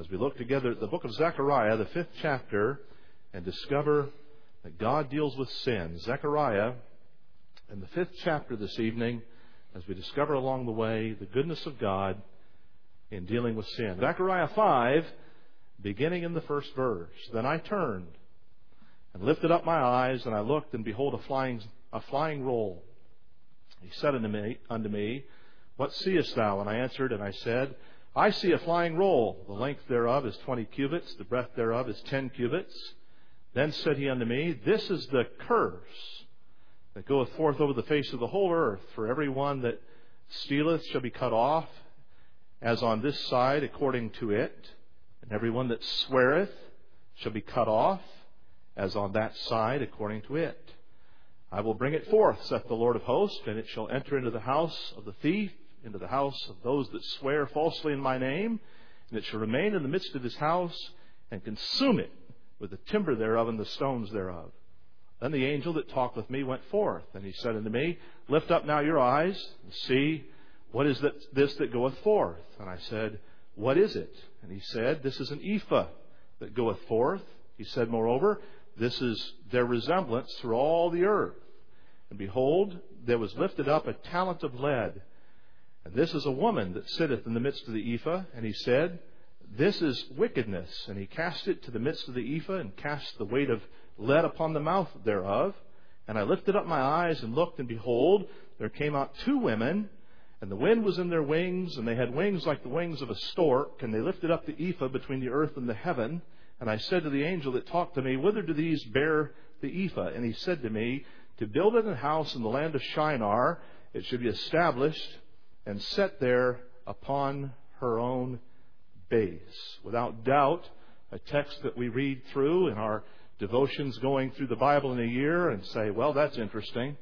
as we look together at the book of Zechariah, the 5th chapter, and discover that God deals with sin. Zechariah, in the 5th chapter this evening, as we discover along the way the goodness of God in dealing with sin. Zechariah 5, beginning in the first verse. Then I turned and lifted up my eyes, and I looked, and behold, a flying roll. He said unto me, What seest thou? And I answered, and I said, I see a flying roll. The length thereof is 20 cubits, the breadth thereof is 10 cubits. Then said he unto me, This is the curse that goeth forth over the face of the whole earth. For every one that stealeth shall be cut off, as on this side according to it. And every one that sweareth shall be cut off, as on that side according to it. I will bring it forth, saith the Lord of hosts, and it shall enter into the house of the thief, into the house of those that swear falsely in my name, and it shall remain in the midst of his house, and consume it with the timber thereof and the stones thereof. Then the angel that talked with me went forth, and he said unto me, Lift up now your eyes, and see, what is this that goeth forth? And I said, What is it? And he said, This is an ephah that goeth forth. He said, Moreover, this is their resemblance through all the earth. And behold, there was lifted up a talent of lead. And this is a woman that sitteth in the midst of the ephah. And he said, This is wickedness. And he cast it to the midst of the ephah, and cast the weight of lead upon the mouth thereof. And I lifted up my eyes and looked, and behold, there came out 2 women, and the wind was in their wings, and they had wings like the wings of a stork, and they lifted up the ephah between the earth and the heaven. And I said to the angel that talked to me, Whither do these bear the ephah? And he said to me, To build it a house in the land of Shinar. It should be established and set there upon her own base. Without doubt, a text that we read through in our devotions going through the Bible in a year and say, well, that's interesting.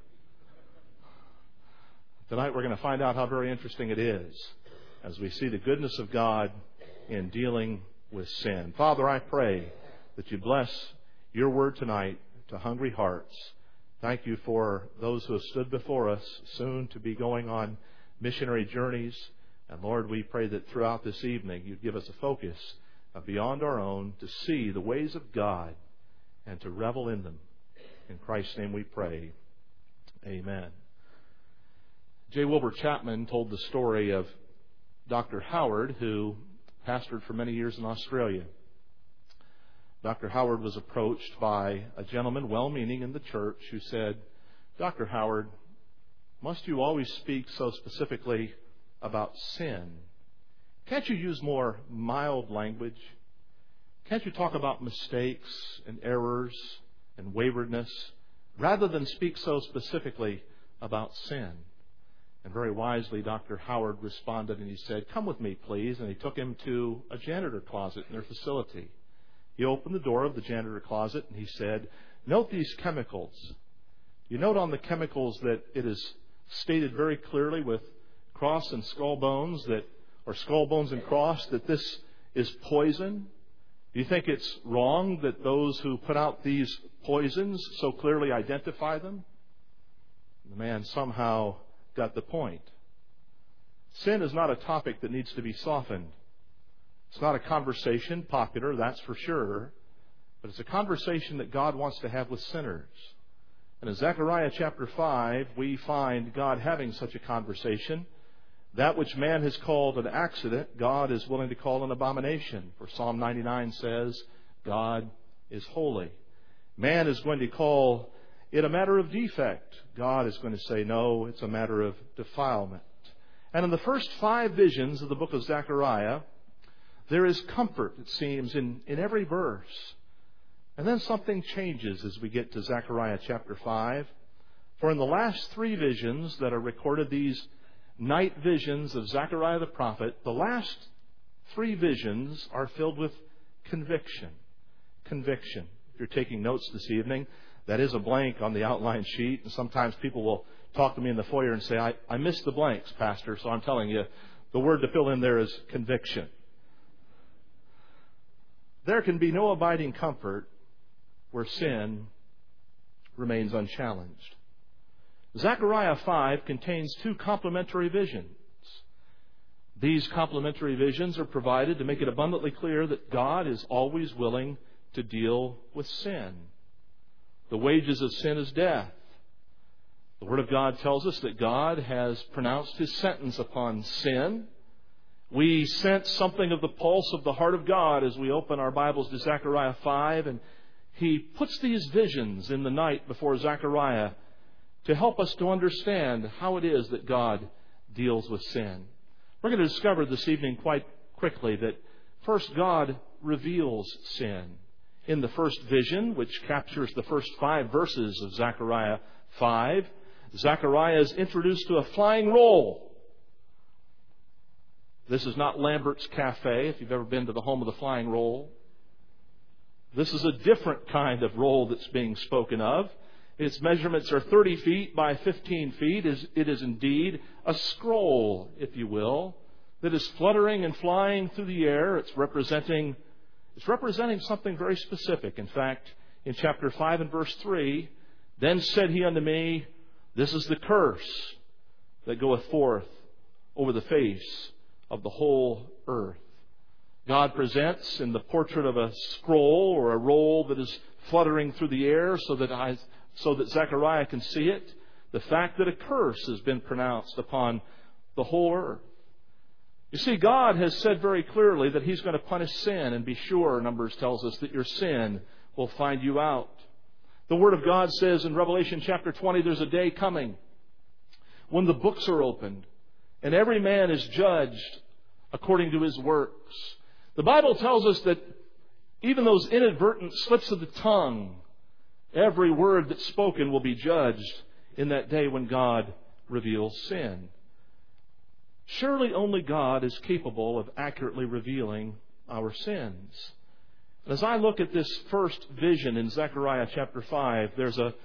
Tonight we're going to find out how very interesting it is as we see the goodness of God in dealing with sin. Father, I pray that you bless your word tonight to hungry hearts. Thank you for those who have stood before us, soon to be going on missionary journeys. And Lord, we pray that throughout this evening you'd give us a focus beyond our own to see the ways of God and to revel in them. In Christ's name we pray. Amen. J. Wilbur Chapman told the story of Dr. Howard, who pastored for many years in Australia. Dr. Howard was approached by a gentleman, well-meaning in the church, who said, Dr. Howard, must you always speak so specifically about sin? Can't you use more mild language? Can't you talk about mistakes and errors and waywardness rather than speak so specifically about sin? And very wisely, Dr. Howard responded and he said, Come with me, please. And he took him to a janitor closet in their facility. He opened the door of the janitor closet and he said, Note these chemicals. You note on the chemicals that it is stated very clearly with cross and skull bones or skull bones and cross, that this is poison. Do you think it's wrong that those who put out these poisons so clearly identify them? The man somehow got the point. Sin is not a topic that needs to be softened. It's not a conversation, popular, that's for sure, but it's a conversation that God wants to have with sinners. And in Zechariah chapter 5, we find God having such a conversation. That which man has called an accident, God is willing to call an abomination. For Psalm 99 says, God is holy. Man is going to call it a matter of defect. God is going to say, no, it's a matter of defilement. And in the first 5 visions of the book of Zechariah, there is comfort, it seems, in every verse. And then something changes as we get to Zechariah chapter 5. For in the last 3 visions that are recorded, these night visions of Zechariah the prophet, the last 3 visions are filled with conviction. Conviction. If you're taking notes this evening, that is a blank on the outline sheet. And sometimes people will talk to me in the foyer and say, I missed the blanks, Pastor. So I'm telling you, the word to fill in there is conviction. There can be no abiding comfort where sin remains unchallenged. Zechariah 5 contains 2 complementary visions. These complementary visions are provided to make it abundantly clear that God is always willing to deal with sin. The wages of sin is death. The Word of God tells us that God has pronounced His sentence upon sin. We sense something of the pulse of the heart of God as we open our Bibles to Zechariah 5, and He puts these visions in the night before Zechariah to help us to understand how it is that God deals with sin. We're going to discover this evening quite quickly that first God reveals sin. In the first vision, which captures the first 5 verses of Zechariah 5, Zechariah is introduced to a flying roll. This is not Lambert's Cafe, if you've ever been to the home of the flying roll. This is a different kind of roll that's being spoken of. Its measurements are 30 feet by 15 feet. It is indeed a scroll, if you will, that is fluttering and flying through the air. It's representing something very specific. In fact, in chapter 5 and verse 3, then said he unto me, this is the curse that goeth forth over the face of the whole earth. God presents in the portrait of a scroll or a roll that is fluttering through the air so that Zechariah can see it, the fact that a curse has been pronounced upon the whole earth. You see, God has said very clearly that He's going to punish sin, and be sure, Numbers tells us, that your sin will find you out. The Word of God says in Revelation chapter 20, there's a day coming when the books are opened and every man is judged according to his works. The Bible tells us that even those inadvertent slips of the tongue, every word that's spoken will be judged in that day when God reveals sin. Surely only God is capable of accurately revealing our sins. As I look at this first vision in Zechariah chapter 5, there's a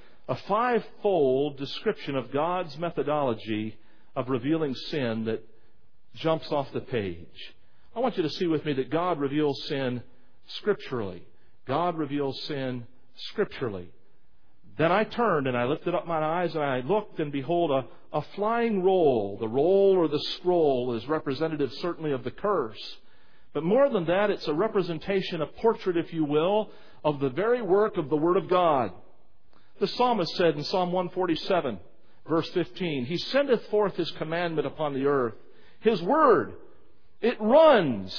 5-fold description of God's methodology of revealing sin that jumps off the page. I want you to see with me that God reveals sin scripturally. God reveals sin scripturally. Then I turned and I lifted up my eyes and I looked, and behold, a flying roll. The roll or the scroll is representative certainly of the curse. But more than that, it's a representation, a portrait, if you will, of the very work of the Word of God. The psalmist said in Psalm 147, verse 15, He sendeth forth His commandment upon the earth. His Word, it runs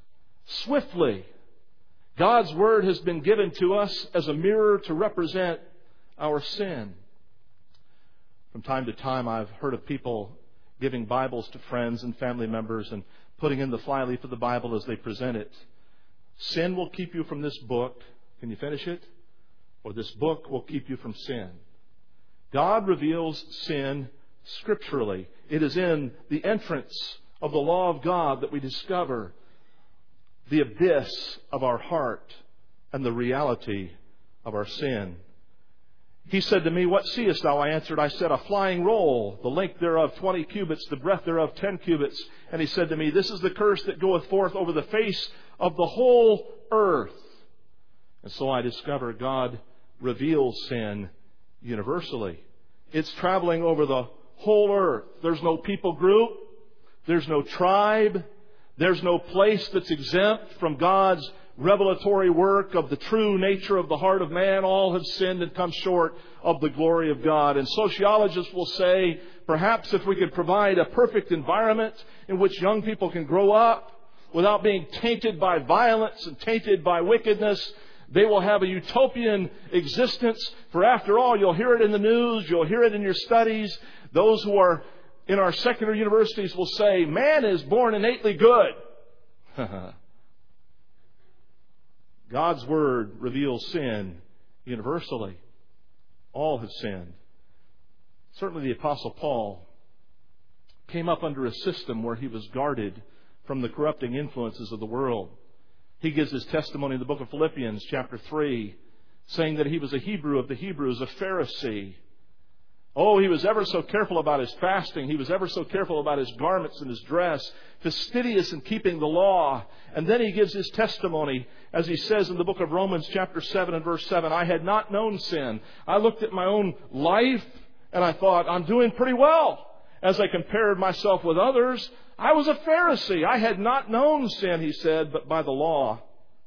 swiftly. God's Word has been given to us as a mirror to represent our sin. From time to time, I've heard of people giving Bibles to friends and family members and putting in the flyleaf of the Bible as they present it. Sin will keep you from this book. Can you finish it? Or this book will keep you from sin. God reveals sin scripturally. It is in the entrance of the law of God that we discover the abyss of our heart and the reality of our sin. He said to me, What seest thou? I answered, I said, a flying roll, the length thereof 20 cubits, the breadth thereof 10 cubits. And he said to me, This is the curse that goeth forth over the face of the whole earth. And so I discover God reveals sin universally. It's traveling over the whole earth. There's no people group. There's no tribe. There's no place that's exempt from God's revelatory work of the true nature of the heart of man. All have sinned and come short of the glory of God. And sociologists will say, perhaps if we could provide a perfect environment in which young people can grow up without being tainted by violence and tainted by wickedness, they will have a utopian existence. For after all, you'll hear it in the news, you'll hear it in your studies. Those who are in our secular universities will say, man is born innately good. God's Word reveals sin universally. All have sinned. Certainly the Apostle Paul came up under a system where he was guarded from the corrupting influences of the world. He gives his testimony in the book of Philippians chapter 3, saying that he was a Hebrew of the Hebrews, a Pharisee. Oh, he was ever so careful about his fasting. He was ever so careful about his garments and his dress, fastidious in keeping the law. And then he gives his testimony, as he says in the book of Romans chapter 7 and verse 7, I had not known sin. I looked at my own life and I thought, I'm doing pretty well. as I compared myself with others, I was a Pharisee. I had not known sin, he said, but by the law.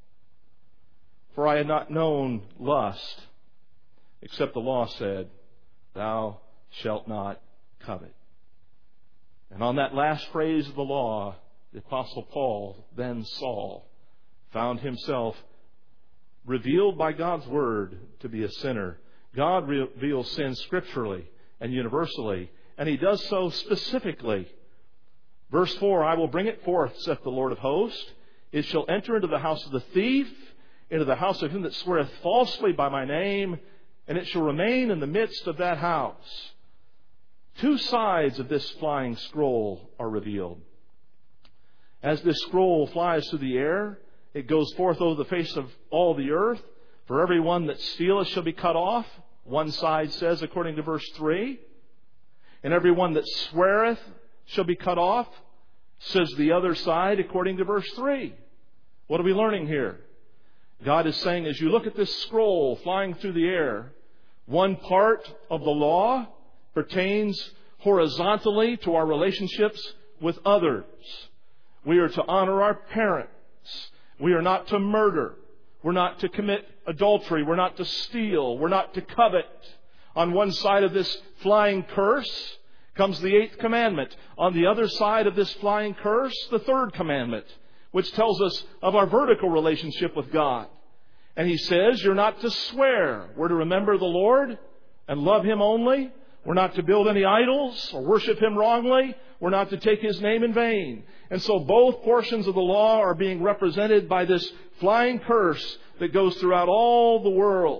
For I had not known lust, except the law said, thou shalt not covet. And on that last phrase of the law, the Apostle Paul, then Saul, found himself revealed by God's Word to be a sinner. God reveals sin scripturally and universally, and He does so specifically. Verse 4, I will bring it forth, saith the Lord of hosts. It shall enter into the house of the thief, into the house of him that sweareth falsely by my name, and it shall remain in the midst of that house. Two sides of this flying scroll are revealed. As this scroll flies through the air, it goes forth over the face of all the earth. For every one that stealeth shall be cut off. One side says, according to verse 3. And every one that sweareth shall be cut off, says the other side, according to verse 3. What are we learning here? God is saying, as you look at this scroll flying through the air, one part of the law pertains horizontally to our relationships with others. We are to honor our parents. We are not to murder. We're not to commit adultery. We're not to steal. We're not to covet. On one side of this flying curse comes the 8th commandment. On the other side of this flying curse, the 3rd commandment, which tells us of our vertical relationship with God. And He says, you're not to swear. We're to remember the Lord and love Him only. We're not to build any idols or worship Him wrongly. We're not to take His name in vain. And so both portions of the law are being represented by this flying curse that goes throughout all the world.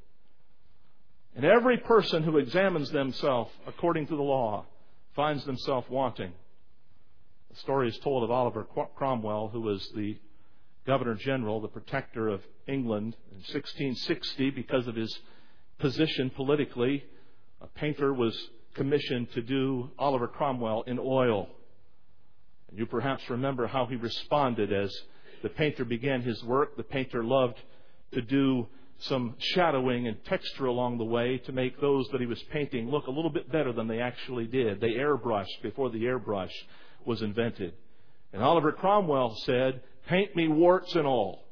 And every person who examines themselves according to the law finds themselves wanting. The story is told of Oliver Cromwell, who was the Governor General, the protector of England in 1660. Because of his position politically, a painter was commissioned to do Oliver Cromwell in oil. And you perhaps remember how he responded as the painter began his work. The painter loved to do some shadowing and texture along the way to make those that he was painting look a little bit better than they actually did. They airbrushed before the airbrush was invented. And Oliver Cromwell said, paint me warts and all.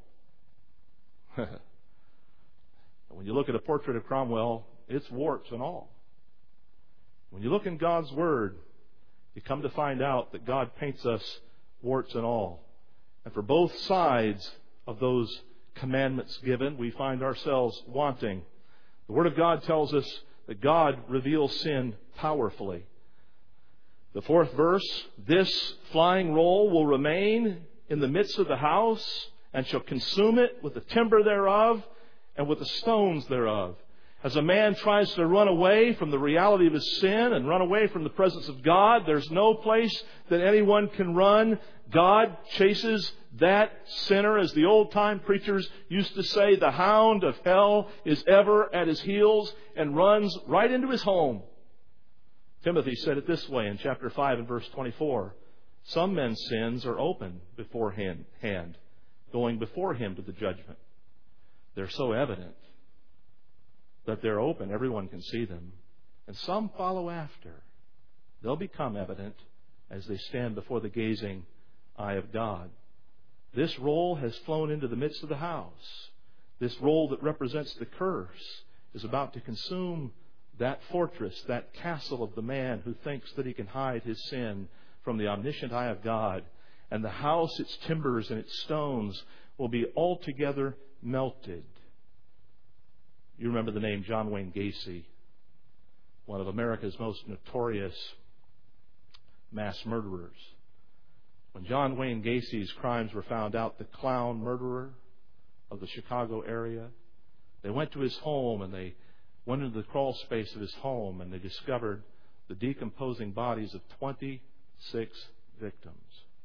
When you look at a portrait of Cromwell, it's warts and all. When you look in God's Word, you come to find out that God paints us warts and all. And for both sides of those commandments given, we find ourselves wanting. The Word of God tells us that God reveals sin powerfully. The 4th verse, this flying roll will remain in the midst of the house, and shall consume it with the timber thereof and with the stones thereof. As a man tries to run away from the reality of his sin and run away from the presence of God, there's no place that anyone can run. God chases that sinner. As the old-time preachers used to say, the hound of hell is ever at his heels and runs right into his home. Timothy said it this way in chapter 5 and verse 24. Some men's sins are open beforehand, going before him to the judgment. They're so evident that they're open. Everyone can see them. And some follow after. They'll become evident as they stand before the gazing eye of God. This roll has flown into the midst of the house. This roll that represents the curse is about to consume that fortress, that castle of the man who thinks that he can hide his sin from the omniscient eye of God. And the house, its timbers and its stones will be altogether melted. You remember the name John Wayne Gacy, one of America's most notorious mass murderers. When John Wayne Gacy's crimes were found out, the clown murderer of the Chicago area, they went to his home and they went into the crawl space of his home and they discovered the decomposing bodies of 26 victims.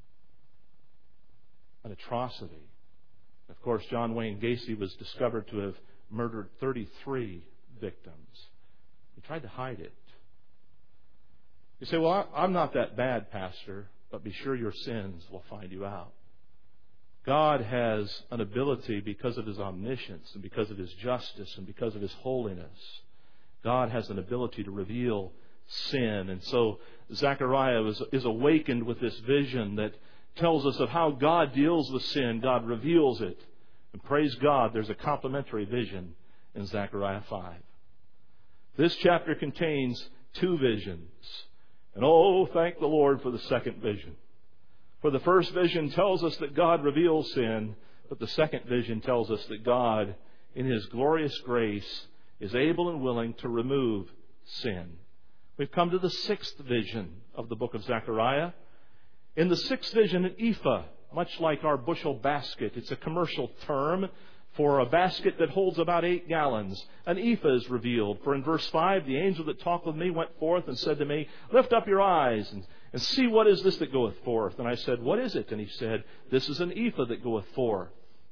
An atrocity. Of course, John Wayne Gacy was discovered to have murdered 33 victims. He tried to hide it. You say, well, I'm not that bad, Pastor, but be sure your sins will find you out. God has an ability, because of His omniscience and because of His justice and because of His holiness, God has an ability to reveal sin. And so Zechariah is awakened with this vision that tells us of how God deals with sin. God reveals it. And praise God, there's a complementary vision in Zechariah 5. This chapter contains two visions. And oh, thank the Lord for the second vision. For the first vision tells us that God reveals sin, but the second vision tells us that God, in His glorious grace, is able and willing to remove sin. We've come to the sixth vision of the book of Zechariah. In the sixth vision, an ephah, much like our bushel basket. It's a commercial term for a basket that holds about 8 gallons. An ephah is revealed. For in verse 5, the angel that talked with me went forth and said to me, lift up your eyes and see what is this that goeth forth. And I said, what is it? And he said, this is an ephah that goeth forth.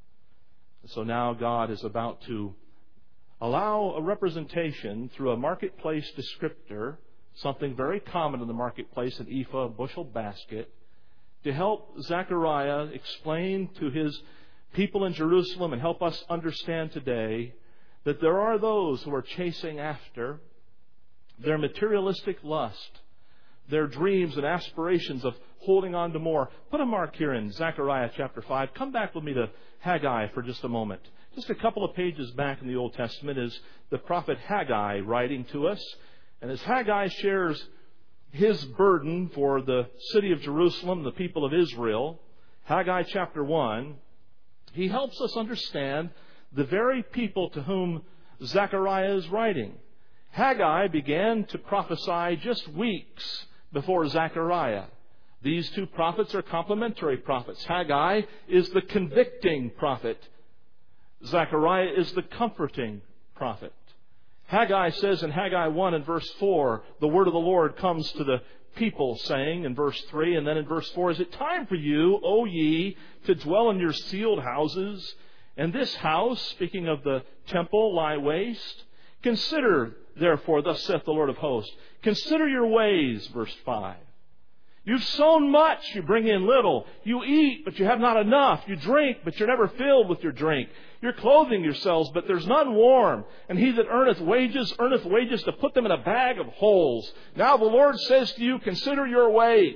And so now God is about to allow a representation through a marketplace descriptor, something very common in the marketplace, an ephah, a bushel basket, to help Zechariah explain to his people in Jerusalem and help us understand today that there are those who are chasing after their materialistic lust, their dreams and aspirations of holding on to more. Put a mark here in Zechariah chapter 5. Come back with me to Haggai for just a moment. Just a couple of pages back in the Old Testament is the prophet Haggai writing to us. And as Haggai shares his burden for the city of Jerusalem, the people of Israel, Haggai chapter 1, he helps us understand the very people to whom Zechariah is writing. Haggai began to prophesy just weeks before Zechariah. These two prophets are complementary prophets. Haggai is the convicting prophet. Zechariah is the comforting prophet. Haggai says in Haggai 1 and verse 4, the word of the Lord comes to the people saying in verse 3, and then in verse 4, is it time for you, O ye, to dwell in your sealed houses, and this house, speaking of the temple, lie waste? Consider, therefore, thus saith the Lord of hosts, consider your ways, verse 5. You've sown much, you bring in little. You eat, but you have not enough. You drink, but you're never filled with your drink. You're clothing yourselves, but there's none warm. And he that earneth wages to put them in a bag of holes. Now the Lord says to you, consider your ways.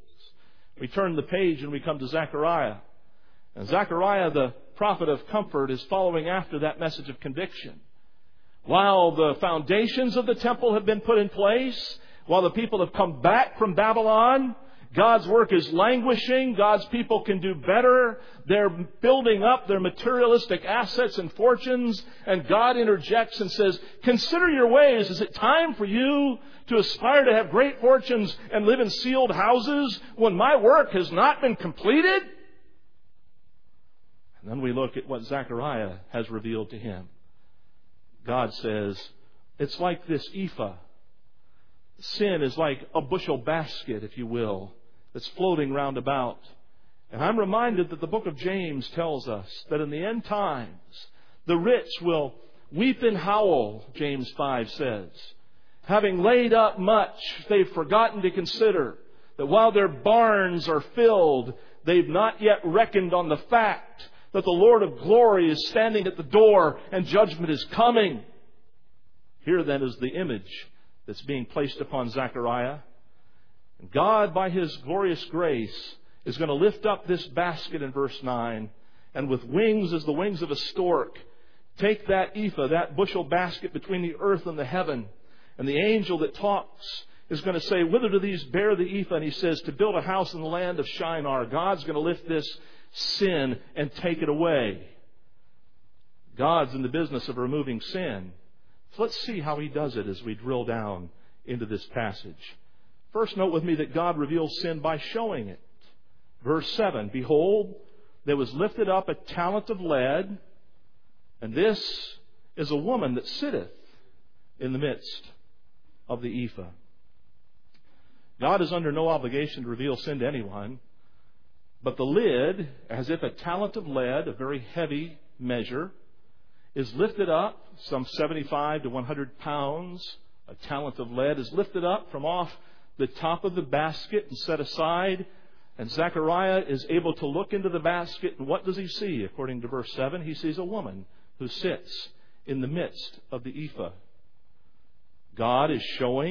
We turn the page and we come to Zechariah. And Zechariah, the prophet of comfort, is following after that message of conviction. While the foundations of the temple have been put in place, while the people have come back from Babylon, God's work is languishing. God's people can do better. They're building up their materialistic assets and fortunes. And God interjects and says, consider your ways. Is it time for you to aspire to have great fortunes and live in sealed houses when my work has not been completed? And then we look at what Zechariah has revealed to him. God says, it's like this ephah. Sin is like a bushel basket, if you will, that's floating round about. And I'm reminded that the book of James tells us that in the end times, the rich will weep and howl, James 5 says. Having laid up much, they've forgotten to consider that while their barns are filled, they've not yet reckoned on the fact that the Lord of glory is standing at the door and judgment is coming. Here then is the image that's being placed upon Zechariah. And God, by His glorious grace, is going to lift up this basket in verse 9, and with wings as the wings of a stork, take that ephah, that bushel basket between the earth and the heaven. And the angel that talks is going to say, whither do these bear the ephah? And he says, to build a house in the land of Shinar. God's going to lift this sin and take it away. God's in the business of removing sin. So let's see how He does it as we drill down into this passage. First, note with me that God reveals sin by showing it. Verse 7, behold, there was lifted up a talent of lead, and this is a woman that sitteth in the midst of the ephah. God is under no obligation to reveal sin to anyone, but the lid, as if a talent of lead, a very heavy measure, is lifted up, some 75 to 100 pounds. A talent of lead is lifted up from off the top of the basket and set aside. And Zechariah is able to look into the basket. And what does he see? According to verse 7, he sees a woman who sits in the midst of the ephah. God is showing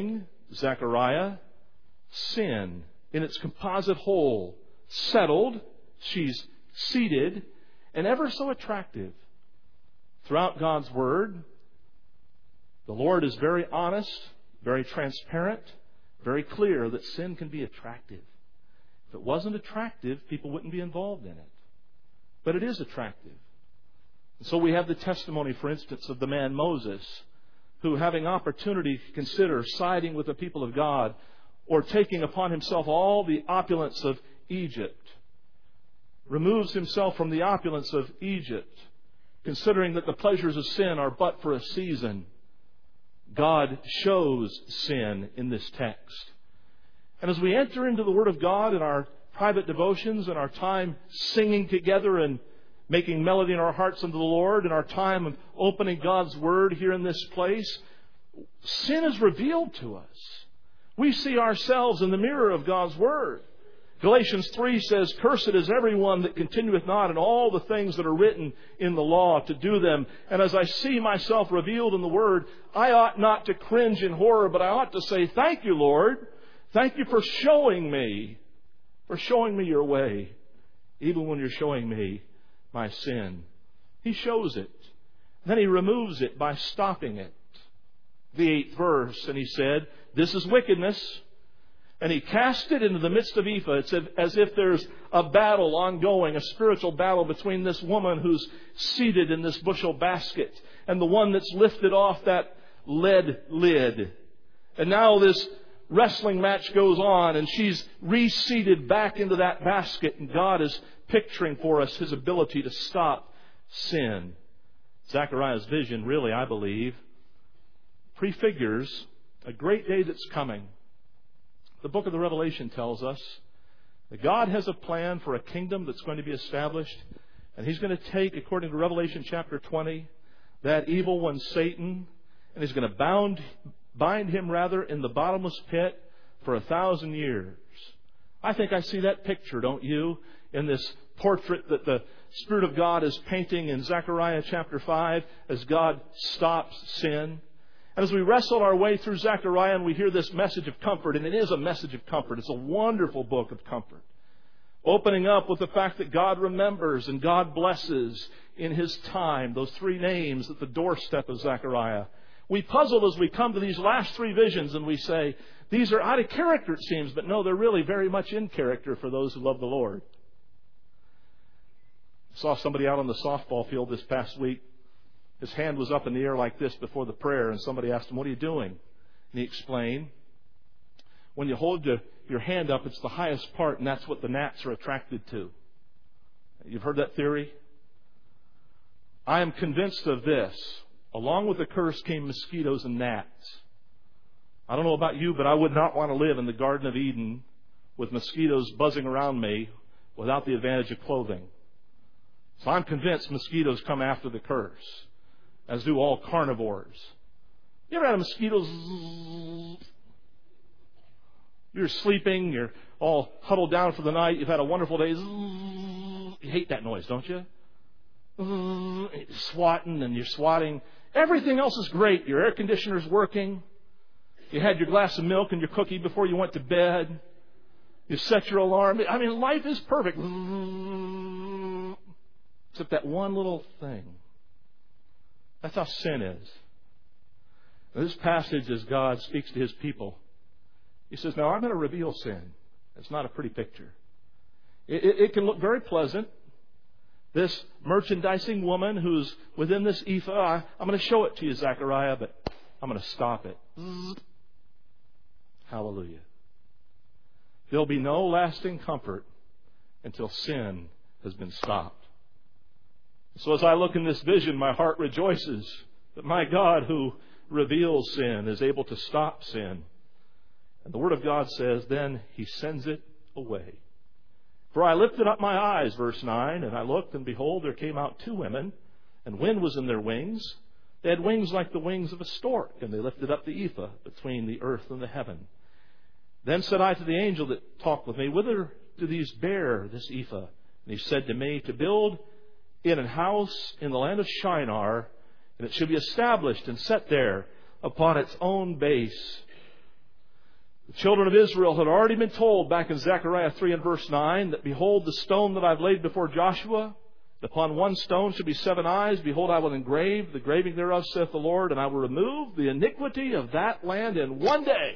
Zechariah, sin in its composite whole, settled, she's seated, and ever so attractive. Throughout God's Word, the Lord is very honest, very transparent, very clear that sin can be attractive. If it wasn't attractive, people wouldn't be involved in it. But it is attractive. And so we have the testimony, for instance, of the man Moses, who, having opportunity to consider siding with the people of God or taking upon himself all the opulence of Egypt, removes himself from the opulence of Egypt, considering that the pleasures of sin are but for a season. God shows sin in this text. And as we enter into the Word of God in our private devotions and our time singing together and making melody in our hearts unto the Lord, and our time of opening God's Word here in this place, sin is revealed to us. We see ourselves in the mirror of God's Word. Galatians 3 says, "Cursed is everyone that continueth not in all the things that are written in the law to do them." And as I see myself revealed in the Word, I ought not to cringe in horror, but I ought to say, "Thank you, Lord. Thank you for showing me your way, even when you're showing me my sin." He shows it. Then He removes it by stopping it. The 8th verse, "And He said, This is wickedness. And He cast it into the midst of Ephah." It's as if there's a battle ongoing, a spiritual battle between this woman who's seated in this bushel basket and the one that's lifted off that lead lid. And now this wrestling match goes on, and she's reseated back into that basket, and God is picturing for us His ability to stop sin. Zechariah's vision, really, I believe, prefigures a great day that's coming. The book of the Revelation tells us that God has a plan for a kingdom that's going to be established, and He's going to take, according to Revelation chapter 20, that evil one, Satan, and He's going to bind him in the bottomless pit for 1,000 years. I think I see that picture, don't you, in this portrait that the Spirit of God is painting in Zechariah chapter 5 as God stops sin. And as we wrestle our way through Zechariah and we hear this message of comfort, and it is a message of comfort. It's a wonderful book of comfort. Opening up with the fact that God remembers and God blesses in His time, those 3 names at the doorstep of Zechariah. We puzzle as we come to these last 3 visions and we say, these are out of character, it seems, but no, they're really very much in character for those who love the Lord. I saw somebody out on the softball field this past week. His hand was up in the air like this before the prayer, and somebody asked him, "What are you doing?" And he explained, when you hold your hand up, it's the highest part, and that's what the gnats are attracted to. You've heard that theory? I am convinced of this. Along with the curse came mosquitoes and gnats. I don't know about you, but I would not want to live in the Garden of Eden with mosquitoes buzzing around me without the advantage of clothing. So I'm convinced mosquitoes come after the curse, as do all carnivores. You ever had a mosquito? You're sleeping, you're all huddled down for the night, you've had a wonderful day. You hate that noise, don't you? Swatting and you're swatting. Everything else is great. Your air conditioner's working. You had your glass of milk and your cookie before you went to bed. You set your alarm. I mean, life is perfect. Except that one little thing. That's how sin is. Now, this passage, as God speaks to His people, He says, now I'm going to reveal sin. It's not a pretty picture. It can look very pleasant. This merchandising woman who's within this ephah, I'm going to show it to you, Zechariah, but I'm going to stop it. Hallelujah. There'll be no lasting comfort until sin has been stopped. So as I look in this vision, my heart rejoices that my God who reveals sin is able to stop sin. And the Word of God says, then He sends it away. For I lifted up my eyes, verse 9, and I looked, and behold, there came out 2 women, and wind was in their wings. They had wings like the wings of a stork, and they lifted up the ephah between the earth and the heaven. Then said I to the angel that talked with me, whither do these bear this ephah? And he said to me, to build in a house in the land of Shinar, and it should be established and set there upon its own base. The children of Israel had already been told back in Zechariah 3 and verse 9 that, behold, the stone that I've laid before Joshua, upon one stone shall be 7 eyes. Behold, I will engrave the graving thereof, saith the Lord, and I will remove the iniquity of that land in one day.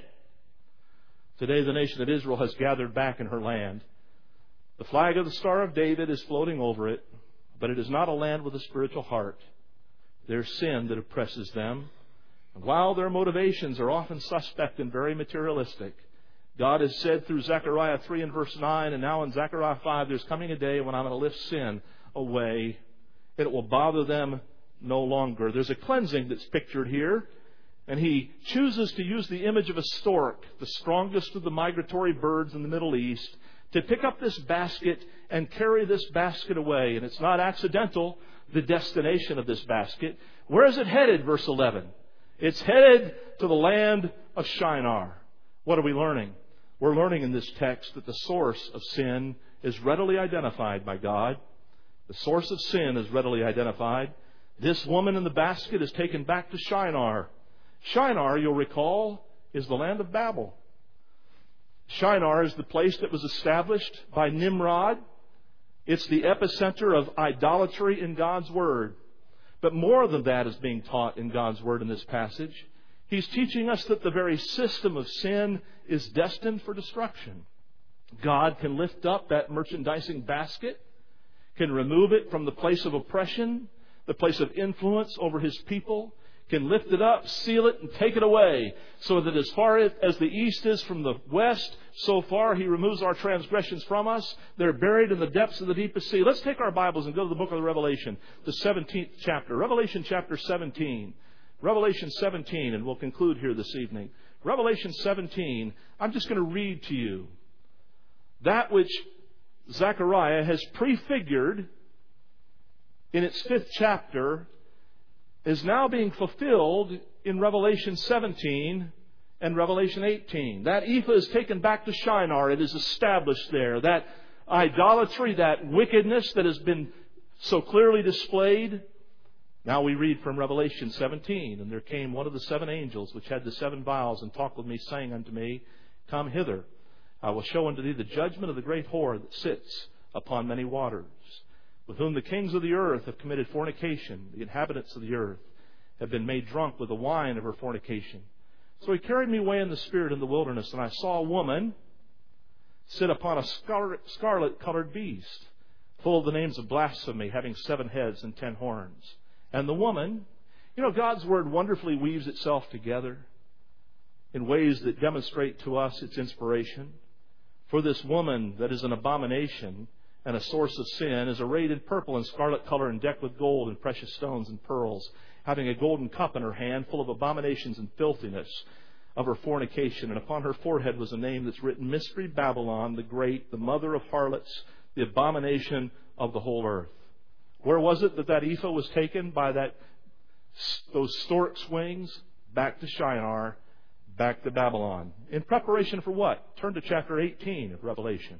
Today the nation of Israel has gathered back in her land. The flag of the Star of David is floating over it, but it is not a land with a spiritual heart. There's sin that oppresses them. And while their motivations are often suspect and very materialistic, God has said through Zechariah 3 and verse 9, and now in Zechariah 5, there's coming a day when I'm going to lift sin away. It will bother them no longer. There's a cleansing that's pictured here. And he chooses to use the image of a stork, the strongest of the migratory birds in the Middle East, to pick up this basket and carry this basket away. And it's not accidental, the destination of this basket. Where is it headed, verse 11? It's headed to the land of Shinar. What are we learning? We're learning in this text that the source of sin is readily identified by God. The source of sin is readily identified. This woman in the basket is taken back to Shinar. Shinar, you'll recall, is the land of Babel. Shinar is the place that was established by Nimrod. It's the epicenter of idolatry in God's Word. But more than that is being taught in God's Word in this passage. He's teaching us that the very system of sin is destined for destruction. God can lift up that merchandising basket, can remove it from the place of oppression, the place of influence over His people, can lift it up, seal it, and take it away, so that as far as the east is from the west, so far He removes our transgressions from us. They're buried in the depths of the deepest sea. Let's take our Bibles and go to the book of the Revelation, the 17th chapter. Revelation chapter 17. Revelation 17, and we'll conclude here this evening. Revelation 17, I'm just going to read to you that which Zechariah has prefigured in its 5th chapter is now being fulfilled in Revelation 17 and Revelation 18. That ephah is taken back to Shinar. It is established there. That idolatry, that wickedness that has been so clearly displayed. Now we read from Revelation 17. And there came one of the 7 angels which had the 7 vials, and talked with me, saying unto me, Come hither. I will show unto thee the judgment of the great whore that sits upon many waters, with whom the kings of the earth have committed fornication. The inhabitants of the earth have been made drunk with the wine of her fornication. So he carried me away in the spirit in the wilderness, and I saw a woman sit upon a scarlet-colored beast, full of the names of blasphemy, having 7 heads and 10 horns. And the woman, God's Word wonderfully weaves itself together in ways that demonstrate to us its inspiration. For this woman that is an abomination and a source of sin is arrayed in purple and scarlet color, and decked with gold and precious stones and pearls, having a golden cup in her hand, full of abominations and filthiness of her fornication. And upon her forehead was a name that's written, Mystery Babylon, the Great, the mother of harlots, the abomination of the whole earth. Where was it that ephah was taken by those stork's wings? Back to Shinar, back to Babylon. In preparation for what? Turn to chapter 18 of Revelation.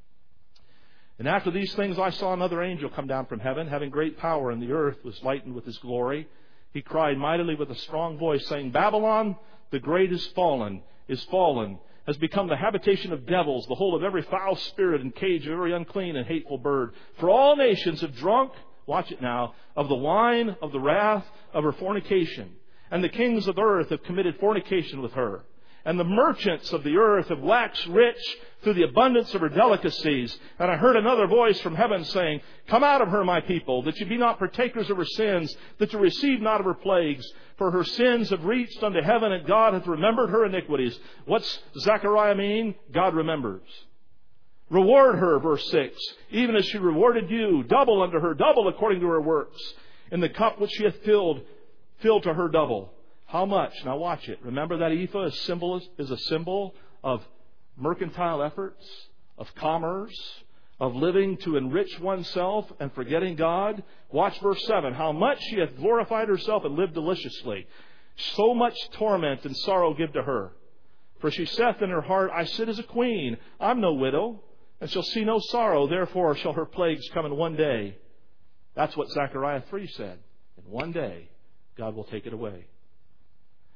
And after these things I saw another angel come down from heaven, having great power, and the earth was lightened with his glory. He cried mightily with a strong voice, saying, Babylon, the great is fallen, has become the habitation of devils, the hold of every foul spirit, and cage of every unclean and hateful bird. For all nations have drunk, watch it now, of the wine of the wrath of her fornication. And the kings of earth have committed fornication with her. And the merchants of the earth have waxed rich through the abundance of her delicacies. And I heard another voice from heaven saying, Come out of her, my people, that ye be not partakers of her sins, that ye receive not of her plagues. For her sins have reached unto heaven, and God hath remembered her iniquities. What's Zechariah mean? God remembers. Reward her, verse 6, even as she rewarded you, double unto her, double according to her works. In the cup which she hath filled to her double. How much? Now watch it. Remember that ephah is a symbol of mercantile efforts, of commerce, of living to enrich oneself and forgetting God. Watch verse 7. How much she hath glorified herself and lived deliciously. So much torment and sorrow give to her. For she saith in her heart, I sit as a queen. I'm no widow, and shall see no sorrow. Therefore shall her plagues come in one day. That's what Zechariah 3 said. In one day, God will take it away.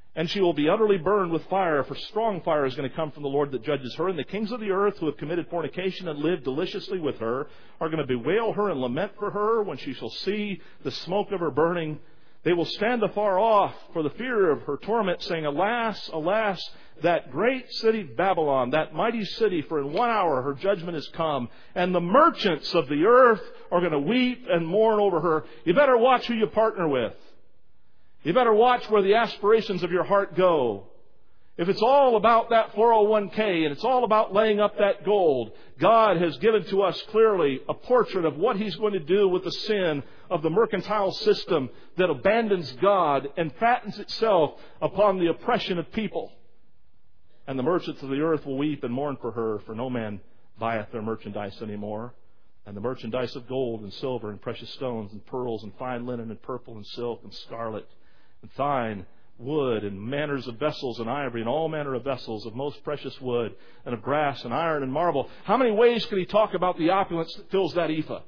And she will be utterly burned with fire, for strong fire is going to come from the Lord that judges her. And the kings of the earth who have committed fornication and lived deliciously with her are going to bewail her and lament for her when she shall see the smoke of her burning. They will stand afar off for the fear of her torment, saying, Alas, alas, that great city Babylon, that mighty city, for in 1 hour her judgment is come. And the merchants of the earth are going to weep and mourn over her. You better watch who you partner with. You better watch where the aspirations of your heart go. If it's all about that 401k and it's all about laying up that gold, God has given to us clearly a portrait of what He's going to do with the sin of the mercantile system that abandons God and fattens itself upon the oppression of people. And the merchants of the earth will weep and mourn for her, for no man buyeth their merchandise anymore. And the merchandise of gold and silver and precious stones and pearls and fine linen and purple and silk and scarlet and fine wood and manners of vessels and ivory and all manner of vessels of most precious wood and of brass and iron and marble. How many ways could he talk about the opulence that fills that ephah?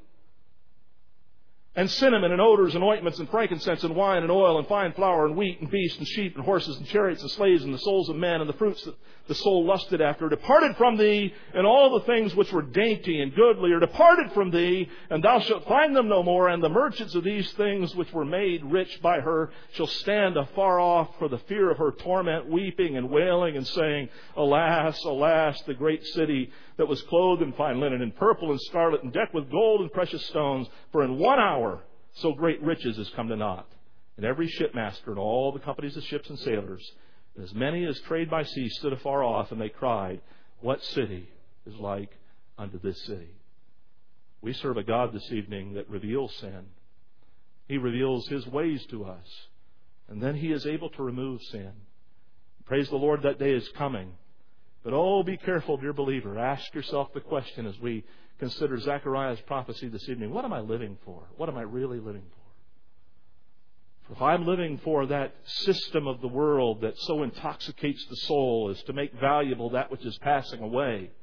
And cinnamon and odors and ointments and frankincense and wine and oil and fine flour and wheat and beasts and sheep and horses and chariots and slaves and the souls of men and the fruits that the soul lusted after departed from thee, and all the things which were dainty and goodly are departed from thee, and thou shalt find them no more. And the merchants of these things which were made rich by her shall stand afar off for the fear of her torment, weeping and wailing and saying, Alas, alas, the great city that was clothed in fine linen and purple and scarlet and decked with gold and precious stones, for in 1 hour so great riches is come to naught. And every shipmaster and all the companies of ships and sailors, and as many as trade by sea, stood afar off, and they cried, What city is like unto this city? We serve a God this evening that reveals sin. He reveals His ways to us, and then He is able to remove sin. Praise the Lord, that day is coming. But oh, be careful, dear believer. Ask yourself the question as we consider Zechariah's prophecy this evening. What am I living for? What am I really living for? For if I'm living for that system of the world that so intoxicates the soul as to make valuable that which is passing away,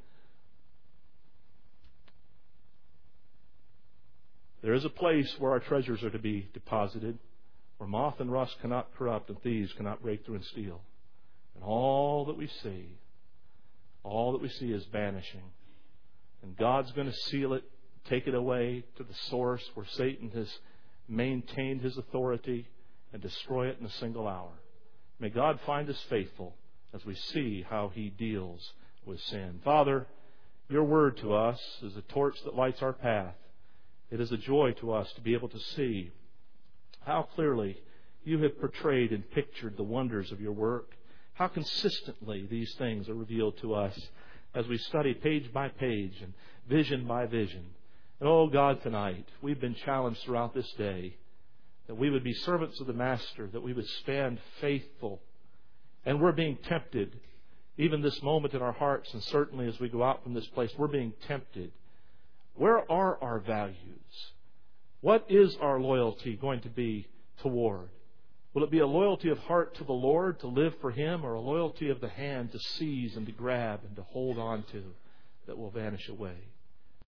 there is a place where our treasures are to be deposited, where moth and rust cannot corrupt and thieves cannot break through and steal. And all that we see is vanishing. And God's going to seal it, take it away to the source where Satan has maintained his authority, and destroy it in a single hour. May God find us faithful as we see how He deals with sin. Father, Your Word to us is a torch that lights our path. It is a joy to us to be able to see how clearly You have portrayed and pictured the wonders of Your work. How consistently these things are revealed to us as we study page by page and vision by vision. And oh God, tonight we've been challenged throughout this day that we would be servants of the Master, that we would stand faithful. And we're being tempted, even this moment in our hearts, and certainly as we go out from this place, we're being tempted. Where are our values? What is our loyalty going to be toward? Will it be a loyalty of heart to the Lord, to live for Him, or a loyalty of the hand to seize and to grab and to hold on to that will vanish away?